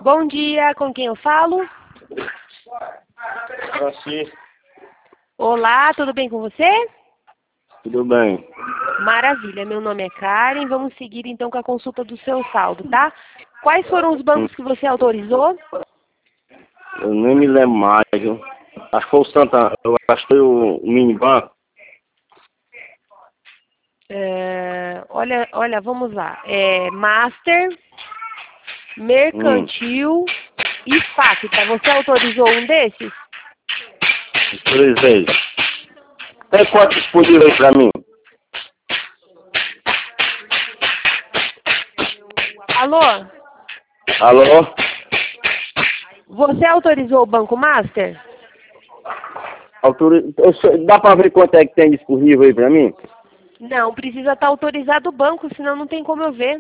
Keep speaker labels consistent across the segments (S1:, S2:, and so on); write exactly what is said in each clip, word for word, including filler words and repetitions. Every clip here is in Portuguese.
S1: Bom dia, com quem eu falo?
S2: Francisco.
S1: Olá, tudo bem com você?
S2: Tudo bem.
S1: Maravilha, meu nome é Karen, vamos seguir então com a consulta do seu saldo, tá? Quais foram os bancos que você autorizou?
S2: Eu nem me lembro mais, viu? Acho que foi o Santa, eu acho que foi o Minibanco.
S1: É, olha, olha, vamos lá. É, Master, Mercantil
S2: Hum.
S1: e Facta. Você autorizou um desses?
S2: Autorizei. Tem quanto disponível aí pra mim?
S1: Alô?
S2: Alô?
S1: Você autorizou o Banco Master?
S2: Autori... eu só- Dá pra ver quanto é que tem disponível aí pra mim?
S1: Não, precisa estar autorizado o banco, senão não tem como eu ver.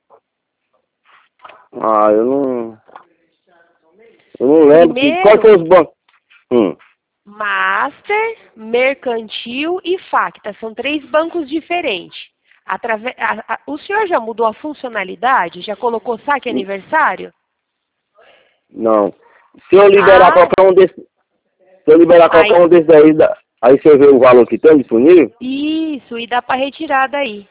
S2: Ah, eu não... Eu não lembro que... Qual que é
S1: Primeiro,
S2: os bancos? Hum.
S1: Master, Mercantil e Facta. São três bancos diferentes. Atrave... a- a- O senhor já mudou a funcionalidade? Já colocou saque aniversário?
S2: Não. Se eu liberar
S1: Ah,
S2: qualquer um desses... Se eu liberar qualquer
S1: aí,
S2: um desses aí, dá- aí você vê o valor que tem disponível?
S1: isso, e dá para retirar daí.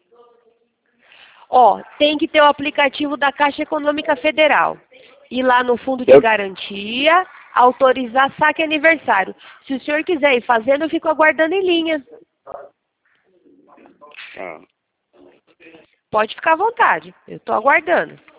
S1: Ó, tem que ter o aplicativo da Caixa Econômica Federal. Ir lá no fundo de
S2: Eu...
S1: garantia, autorizar saque aniversário. Se o senhor quiser ir fazendo, eu fico aguardando em linha.
S2: Ah.
S1: Pode ficar à vontade, eu estou aguardando.